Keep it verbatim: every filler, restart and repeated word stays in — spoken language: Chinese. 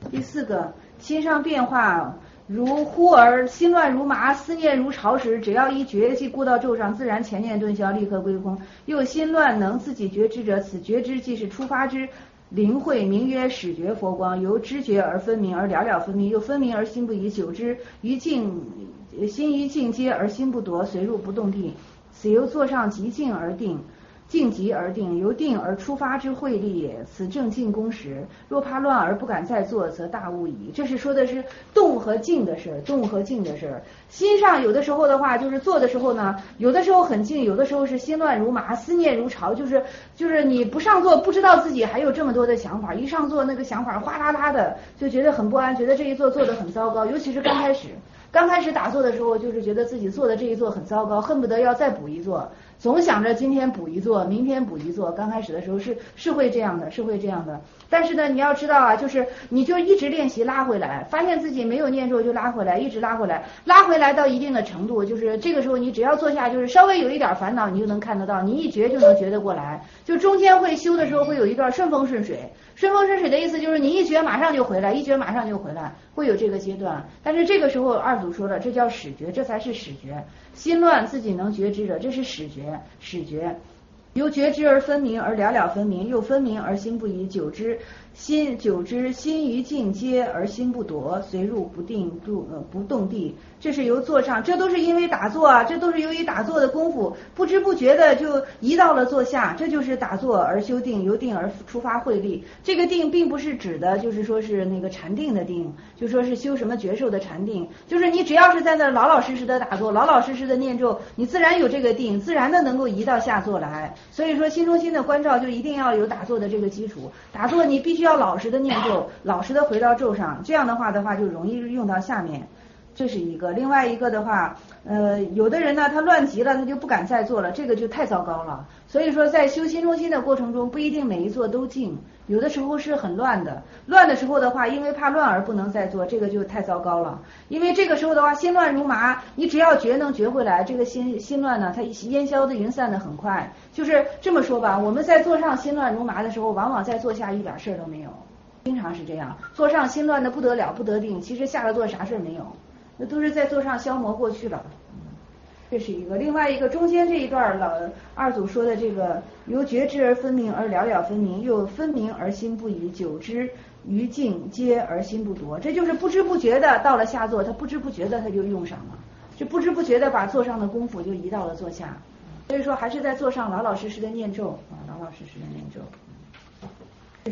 第四个，心上变化如忽而心乱如麻，思念如潮时，只要一觉即顾到咒上，自然前念顿消，立刻归空。又心乱能自己觉知者，此觉知即是出发之灵慧，名曰始觉佛光，由知觉而分明，而了了分明，又分明而心不移，久之于境心于境界而心不夺，随入不动地，此由座上极静而定，静极而定，由定而出发之慧力也。此正静功时，若怕乱而不敢再做，则大误矣。这是说的是动和静的事，动和静的事。心上有的时候的话，就是做的时候呢，有的时候很静，有的时候是心乱如麻，思念如潮，就是就是你不上座，不知道自己还有这么多的想法，一上座那个想法哗啦啦的，就觉得很不安，觉得这一座做得很糟糕，尤其是刚开始。刚开始打坐的时候，就是觉得自己做的这一座很糟糕，恨不得要再补一座，总想着今天补一座，明天补一座。刚开始的时候是是会这样的，是会这样的。但是呢，你要知道啊，就是你就一直练习拉回来，发现自己没有念咒就拉回来，一直拉回来，拉回来到一定的程度，就是这个时候你只要坐下，就是稍微有一点烦恼，你就能看得到，你一觉就能觉得过来。就中间会修的时候会有一段顺风顺水，顺风顺水的意思就是你一觉马上就回来，一觉马上就回来，会有这个阶段。但是这个时候二祖说了，这叫始觉，这才是始觉。心乱自己能觉知者，这是始觉，始觉。由觉知而分明，而了了分明，又分明而心不移，久之心久之心于境界而心不夺，随入不定度呃不动地。这是由坐上，这都是因为打坐啊，这都是由于打坐的功夫，不知不觉的就移到了坐下，这就是打坐而修定，由定而出发慧力。这个定并不是指的就是说是那个禅定的定，就说是修什么觉受的禅定，就是你只要是在那老老实实的打坐，老老实实的念咒，你自然有这个定，自然的能够移到下坐来。所以说心中心的关照就一定要有打坐的这个基础，打坐你必须要老实的念咒，老实的回到咒上，这样的话的话就容易用到下面。这是一个。另外一个的话，呃，有的人呢他乱极了，他就不敢再做了，这个就太糟糕了。所以说在修心中心的过程中，不一定每一座都静，有的时候是很乱的。乱的时候的话，因为怕乱而不能再做，这个就太糟糕了。因为这个时候的话，心乱如麻，你只要觉能觉回来，这个心心乱呢，它烟消的云散的很快。就是这么说吧，我们在坐上心乱如麻的时候，往往在坐下一点事儿都没有，经常是这样。坐上心乱的不得了，不得定，其实下了坐啥事儿没有。那都是在坐上消磨过去了，这是一个。另外一个中间这一段老二祖说的这个由觉知而分明，而了了分明，又分明而心不移，久之于境皆而心不夺，这就是不知不觉的到了下座，他不知不觉的他就用上了，就不知不觉的把座上的功夫就移到了座下。所以说还是在座上老老实实的念咒啊，老老实实的念咒。